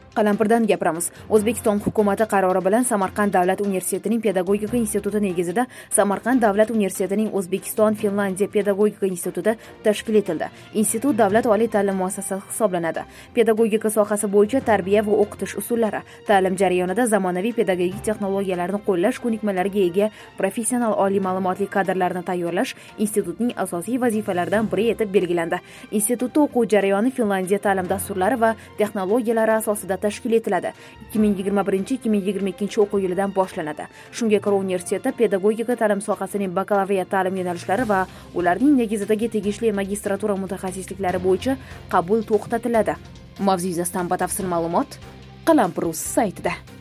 Qalampirdan gapiramiz. O'zbekiston hukumati qarori bilan Samarqand davlat universitetining pedagogika instituti negizida Samarqand davlat universitetining O'zbekiston-Finlandiya pedagogika instituti tashkil etildi. Institut davlat oliy ta'lim muassasasi hisoblanadi. Pedagogika sohasi bo'yicha tarbiya va o'qitish usullari, ta'lim jarayonida zamonaviy pedagogik texnologiyalarni qo'llash ko'nikmalariga ega professional oliy ma'lumotli kadrlarni tayyorlash institutning asosiy vazifalaridan biri etib belgilandi. Institutda o'quv jarayoni Finlandiya ta'lim dasturlari va texnologiyalari asosida tashkil etiladi. 2021-2022 o'quv yilidan boshlanadi. Shunga ko'ra universitetda pedagogika ta'lim sohasining bakalavriat ta'lim yo'nalishlari va ularning negizidagi tegishli magistratura mutaxassisliklari bo'yicha qabul to'xtatiladi. Mavzu yuzasidan batafsil ma'lumot Qalampir.uz saytida.